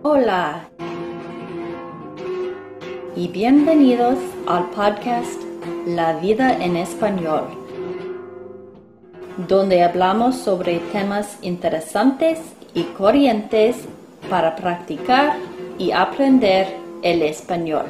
Hola y bienvenidos al podcast La Vida en Español, donde hablamos sobre temas interesantes y corrientes para practicar y aprender el español.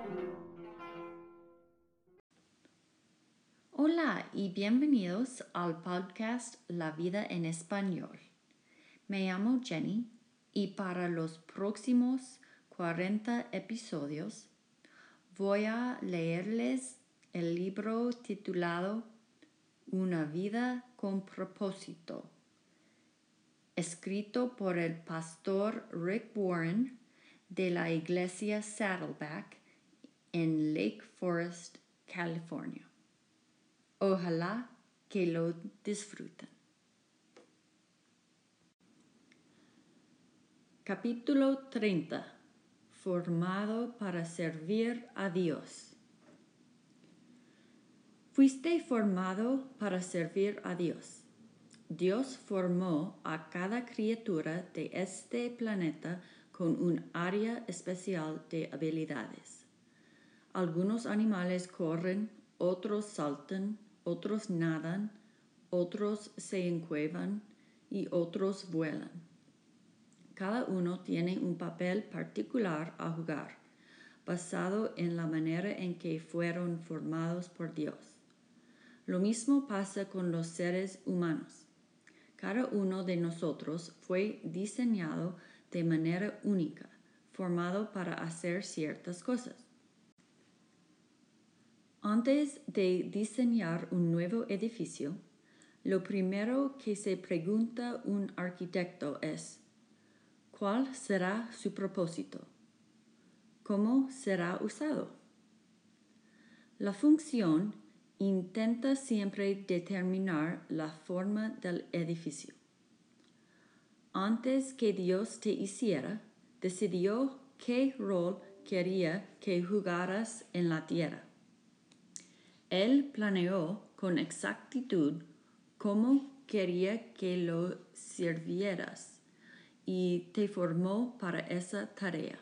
Hola y bienvenidos al podcast La Vida en Español. Me llamo Jenny y para los próximos 40 episodios voy a leerles el libro titulado Una vida con propósito, escrito por el pastor Rick Warren de la iglesia Saddleback en Lake Forest, California. Ojalá que lo disfruten. Capítulo 30. Formado para servir a Dios. Fuiste formado para servir a Dios. Dios formó a cada criatura de este planeta con un área especial de habilidades. Algunos animales corren, otros saltan, otros nadan, otros se encuevan y otros vuelan. Cada uno tiene un papel particular a jugar, basado en la manera en que fueron formados por Dios. Lo mismo pasa con los seres humanos. Cada uno de nosotros fue diseñado de manera única, formado para hacer ciertas cosas. Antes de diseñar un nuevo edificio, lo primero que se pregunta un arquitecto es: ¿cuál será su propósito? ¿Cómo será usado? La función intenta siempre determinar la forma del edificio. Antes que Dios te hiciera, decidió qué rol quería que jugaras en la tierra. Él planeó con exactitud cómo quería que lo sirvieras y te formó para esa tarea.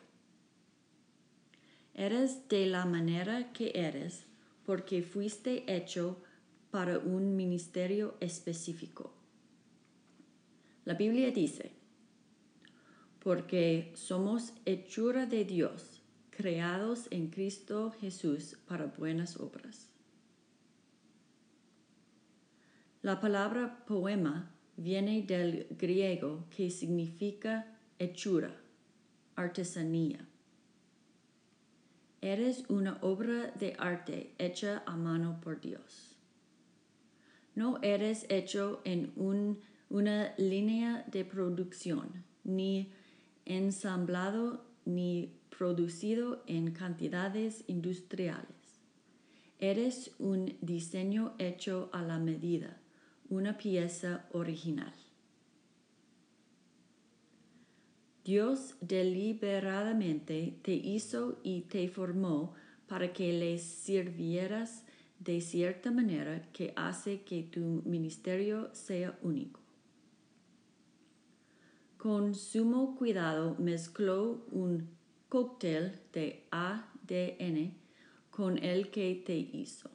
Eres de la manera que eres porque fuiste hecho para un ministerio específico. La Biblia dice: porque somos hechura de Dios, creados en Cristo Jesús para buenas obras. La palabra poema viene del griego que significa hechura, artesanía. Eres una obra de arte hecha a mano por Dios. No eres hecho en una línea de producción, ni ensamblado ni producido en cantidades industriales. Eres un diseño hecho a la medida, una pieza original. Dios deliberadamente te hizo y te formó para que le sirvieras de cierta manera que hace que tu ministerio sea único. Con sumo cuidado mezcló un cóctel de ADN con el que te hizo.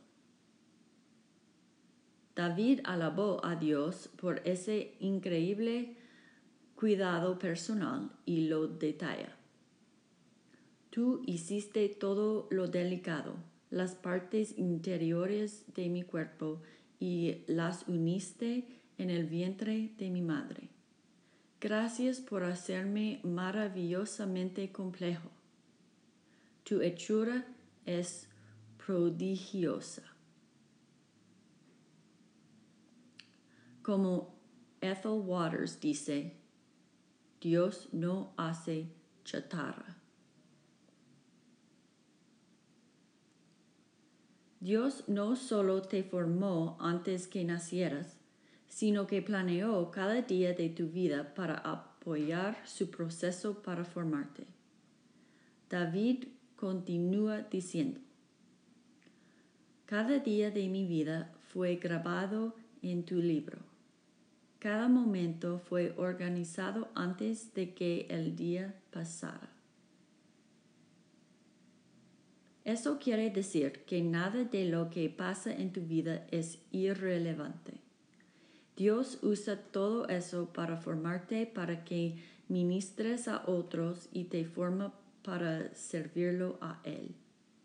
David alabó a Dios por ese increíble cuidado personal y lo detalla. Tú hiciste todo lo delicado, las partes interiores de mi cuerpo, y las uniste en el vientre de mi madre. Gracias por hacerme maravillosamente complejo. Tu hechura es prodigiosa. Como Ethel Waters dice: Dios no hace chatarra. Dios no solo te formó antes que nacieras, sino que planeó cada día de tu vida para apoyar su proceso para formarte. David continúa diciendo: cada día de mi vida fue grabado en tu libro. Cada momento fue organizado antes de que el día pasara. Eso quiere decir que nada de lo que pasa en tu vida es irrelevante. Dios usa todo eso para formarte, para que ministres a otros y te forma para servirlo a Él.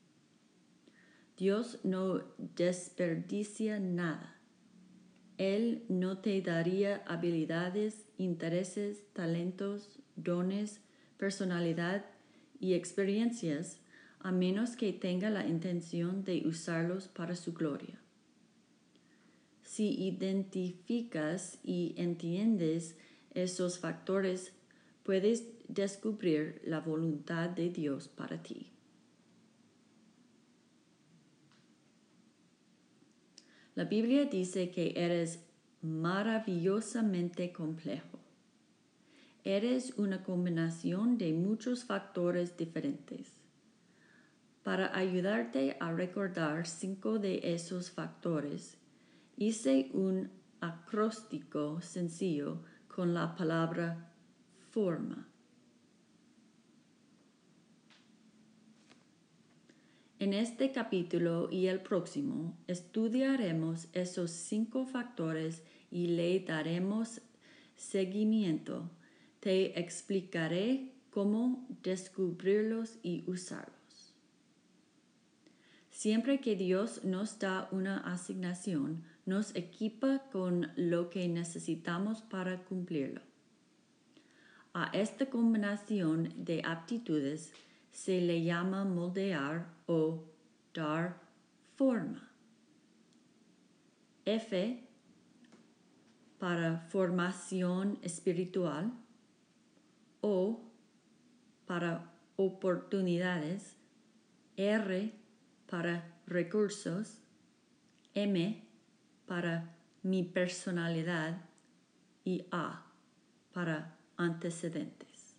Dios no desperdicia nada. Él no te daría habilidades, intereses, talentos, dones, personalidad y experiencias a menos que tenga la intención de usarlos para su gloria. Si identificas y entiendes esos factores, puedes descubrir la voluntad de Dios para ti. La Biblia dice que eres maravillosamente complejo. Eres una combinación de muchos factores diferentes. Para ayudarte a recordar 5 de esos factores, hice un acróstico sencillo con la palabra forma. En este capítulo y el próximo estudiaremos esos 5 factores y le daremos seguimiento. Te explicaré cómo descubrirlos y usarlos. Siempre que Dios nos da una asignación, nos equipa con lo que necesitamos para cumplirlo. A esta combinación de aptitudes se le llama moldear o dar forma. F para formación espiritual, O para oportunidades, R para recursos, M para mi personalidad y A para antecedentes.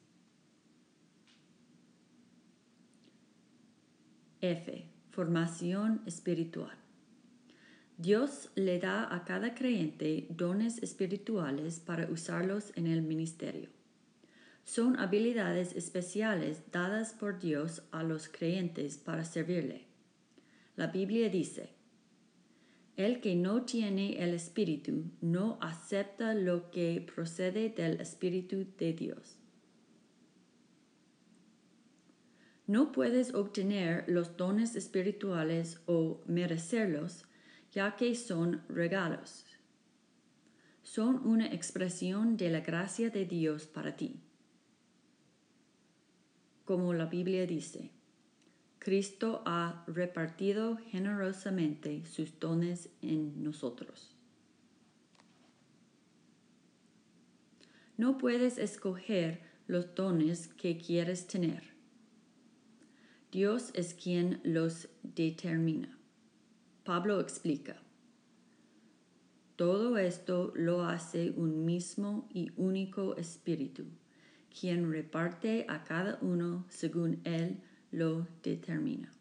F. Formación espiritual. Dios le da a cada creyente dones espirituales para usarlos en el ministerio. Son habilidades especiales dadas por Dios a los creyentes para servirle. La Biblia dice: el que no tiene el Espíritu no acepta lo que procede del Espíritu de Dios. No puedes obtener los dones espirituales o merecerlos, ya que son regalos. Son una expresión de la gracia de Dios para ti. Como la Biblia dice, Cristo ha repartido generosamente sus dones en nosotros. No puedes escoger los dones que quieres tener. Dios es quien los determina. Pablo explica: todo esto lo hace un mismo y único Espíritu, quien reparte a cada uno según Él lo determina.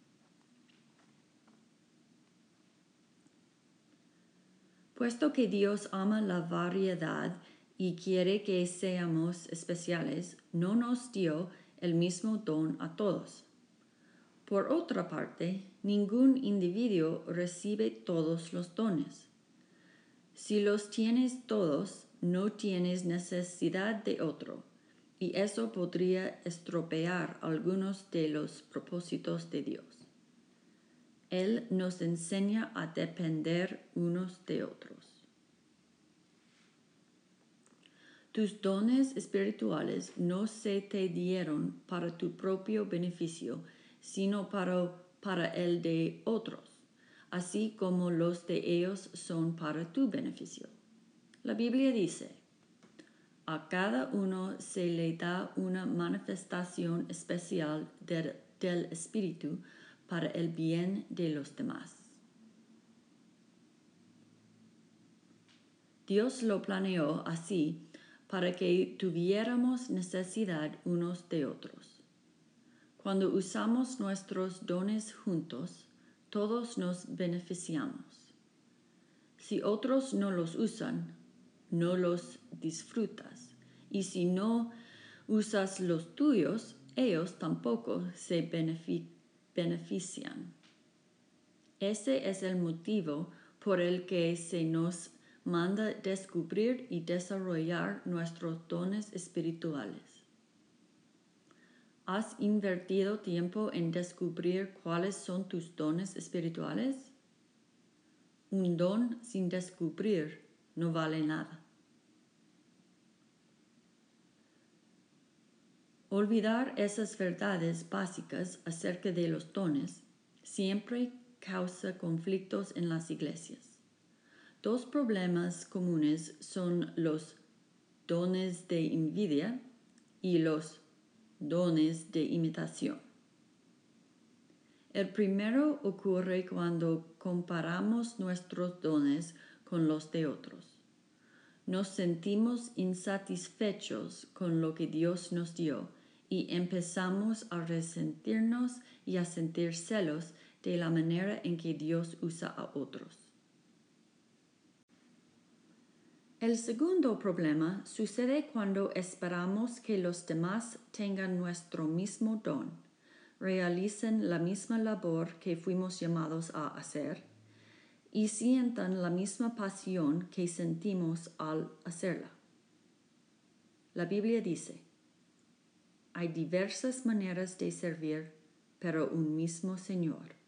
Puesto que Dios ama la variedad y quiere que seamos especiales, no nos dio el mismo don a todos. Por otra parte, ningún individuo recibe todos los dones. Si los tienes todos, no tienes necesidad de otro, y eso podría estropear algunos de los propósitos de Dios. Él nos enseña a depender unos de otros. Tus dones espirituales no se te dieron para tu propio beneficio, sino para el de otros, así como los de ellos son para tu beneficio. La Biblia dice: a cada uno se le da una manifestación especial del Espíritu para el bien de los demás. Dios lo planeó así para que tuviéramos necesidad unos de otros. Cuando usamos nuestros dones juntos, todos nos beneficiamos. Si otros no los usan, no los disfrutas. Y si no usas los tuyos, ellos tampoco se benefician. Ese es el motivo por el que se nos manda descubrir y desarrollar nuestros dones espirituales. ¿Has invertido tiempo en descubrir cuáles son tus dones espirituales? Un don sin descubrir no vale nada. Olvidar esas verdades básicas acerca de los dones siempre causa conflictos en las iglesias. Dos problemas comunes son los dones de envidia y los dones de imitación. El primero ocurre cuando comparamos nuestros dones con los de otros. Nos sentimos insatisfechos con lo que Dios nos dio y empezamos a resentirnos y a sentir celos de la manera en que Dios usa a otros. El segundo problema sucede cuando esperamos que los demás tengan nuestro mismo don, realicen la misma labor que fuimos llamados a hacer y sientan la misma pasión que sentimos al hacerla. La Biblia dice: hay diversas maneras de servir, pero un mismo Señor.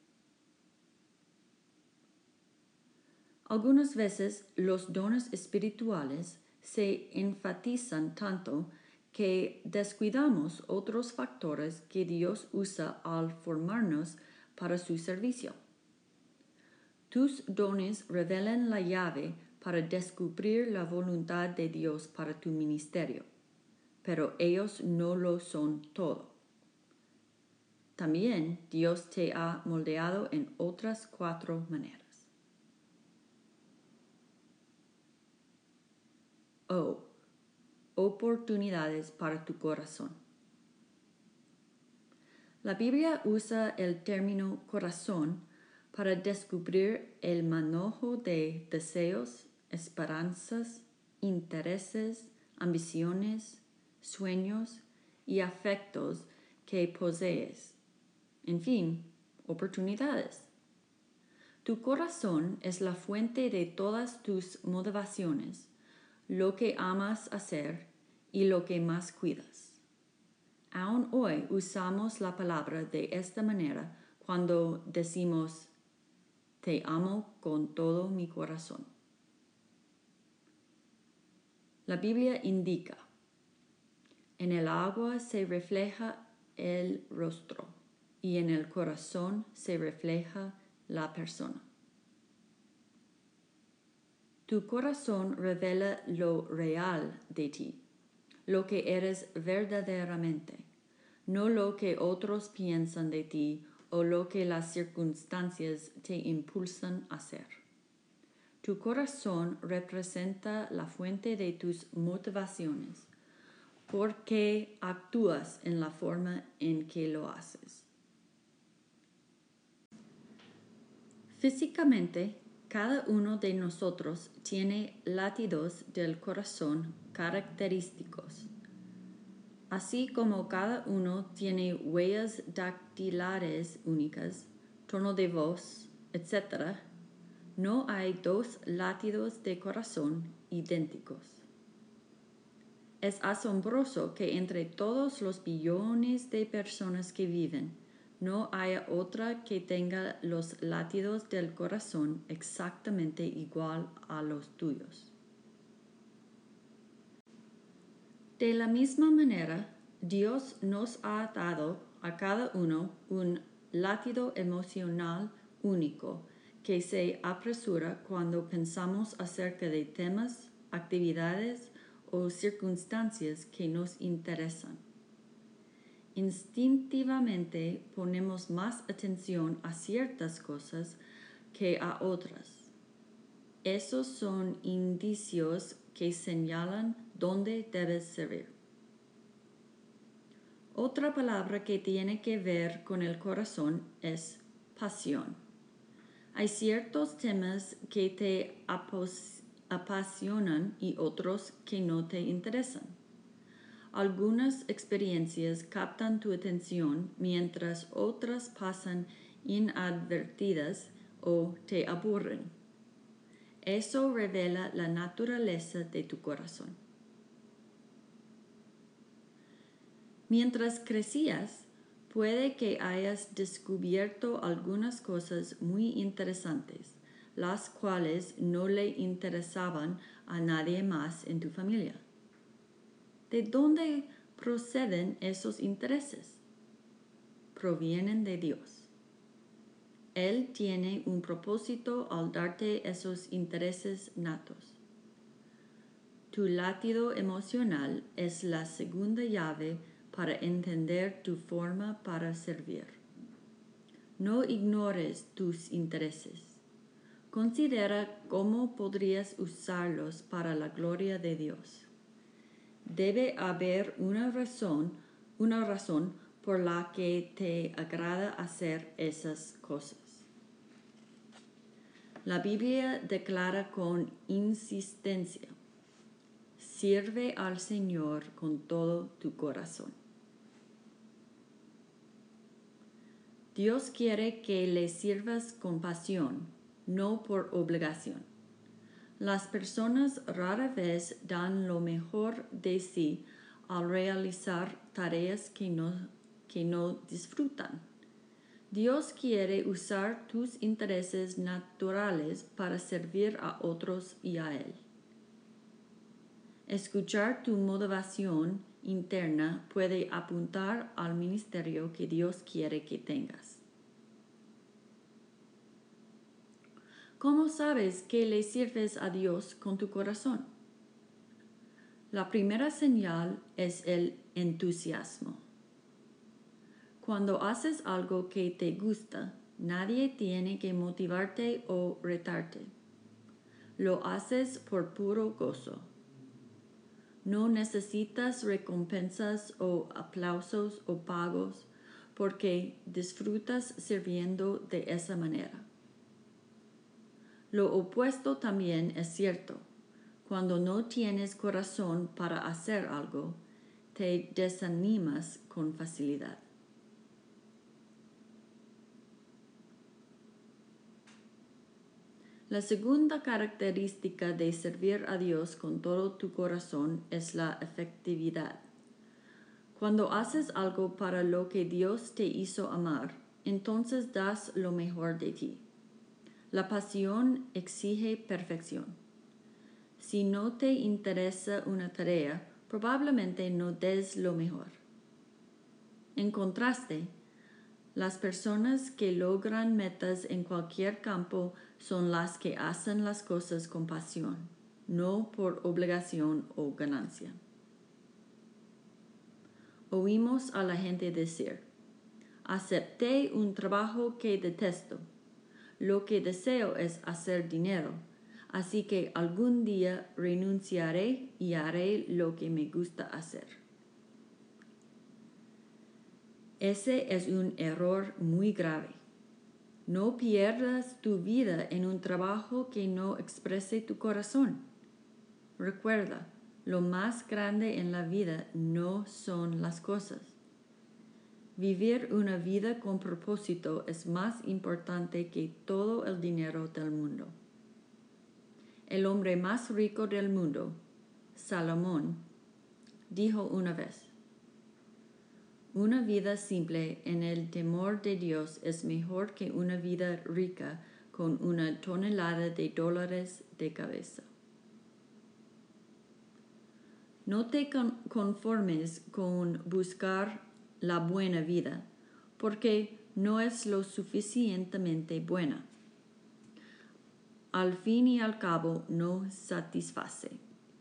Algunas veces los dones espirituales se enfatizan tanto que descuidamos otros factores que Dios usa al formarnos para su servicio. Tus dones revelan la llave para descubrir la voluntad de Dios para tu ministerio, pero ellos no lo son todo. También Dios te ha moldeado en otras 4 maneras. Oportunidades para tu corazón. La Biblia usa el término corazón para descubrir el manojo de deseos, esperanzas, intereses, ambiciones, sueños y afectos que posees. En fin, oportunidades. Tu corazón es la fuente de todas tus motivaciones, lo que amas hacer y lo que más cuidas. Aún hoy usamos la palabra de esta manera cuando decimos: te amo con todo mi corazón. La Biblia indica: en el agua se refleja el rostro y en el corazón se refleja la persona. Tu corazón revela lo real de ti, lo que eres verdaderamente, no lo que otros piensan de ti o lo que las circunstancias te impulsan a hacer. Tu corazón representa la fuente de tus motivaciones, porque actúas en la forma en que lo haces. Físicamente, cada uno de nosotros tiene latidos del corazón característicos, así como cada uno tiene huellas dactilares únicas, tono de voz, etc. No hay 2 latidos de corazón idénticos. Es asombroso que entre todos los billones de personas que viven, no haya otra que tenga los latidos del corazón exactamente igual a los tuyos. De la misma manera, Dios nos ha dado a cada uno un latido emocional único que se apresura cuando pensamos acerca de temas, actividades o circunstancias que nos interesan. Instintivamente ponemos más atención a ciertas cosas que a otras. Esos son indicios que señalan dónde debes servir. Otra palabra que tiene que ver con el corazón es pasión. Hay ciertos temas que te apasionan y otros que no te interesan. Algunas experiencias captan tu atención mientras otras pasan inadvertidas o te aburren. Eso revela la naturaleza de tu corazón. Mientras crecías, puede que hayas descubierto algunas cosas muy interesantes, las cuales no le interesaban a nadie más en tu familia. ¿De dónde proceden esos intereses? Provienen de Dios. Él tiene un propósito al darte esos intereses natos. Tu latido emocional es la segunda llave para entender tu forma para servir. No ignores tus intereses. Considera cómo podrías usarlos para la gloria de Dios. Debe haber una razón por la que te agrada hacer esas cosas. La Biblia declara con insistencia: sirve al Señor con todo tu corazón. Dios quiere que le sirvas con pasión, no por obligación. Las personas rara vez dan lo mejor de sí al realizar tareas que no disfrutan. Dios quiere usar tus intereses naturales para servir a otros y a Él. Escuchar tu motivación interna puede apuntar al ministerio que Dios quiere que tengas. ¿Cómo sabes que le sirves a Dios con tu corazón? La primera señal es el entusiasmo. Cuando haces algo que te gusta, nadie tiene que motivarte o retarte. Lo haces por puro gozo. No necesitas recompensas o aplausos o pagos porque disfrutas sirviendo de esa manera. Lo opuesto también es cierto. Cuando no tienes corazón para hacer algo, te desanimas con facilidad. La segunda característica de servir a Dios con todo tu corazón es la efectividad. Cuando haces algo para lo que Dios te hizo amar, entonces das lo mejor de ti. La pasión exige perfección. Si no te interesa una tarea, probablemente no des lo mejor. En contraste, las personas que logran metas en cualquier campo son las que hacen las cosas con pasión, no por obligación o ganancia. Oímos a la gente decir: acepté un trabajo que detesto. Lo que deseo es hacer dinero, así que algún día renunciaré y haré lo que me gusta hacer. Ese es un error muy grave. No pierdas tu vida en un trabajo que no exprese tu corazón. Recuerda, lo más grande en la vida no son las cosas. Vivir una vida con propósito es más importante que todo el dinero del mundo. El hombre más rico del mundo, Salomón, dijo una vez: una vida simple en el temor de Dios es mejor que una vida rica con una tonelada de dólares de cabeza. No te conformes con buscar la buena vida, porque no es lo suficientemente buena. Al fin y al cabo, no satisface.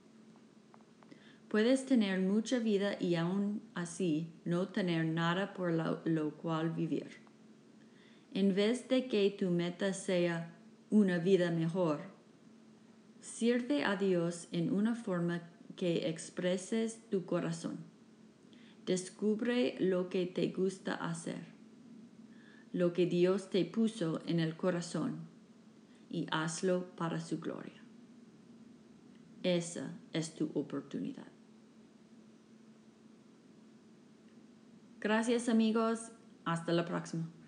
Puedes tener mucha vida y aún así no tener nada por lo cual vivir. En vez de que tu meta sea una vida mejor, sirve a Dios en una forma que expreses tu corazón. Descubre lo que te gusta hacer, lo que Dios te puso en el corazón, y hazlo para su gloria. Esa es tu oportunidad. Gracias amigos. Hasta la próxima.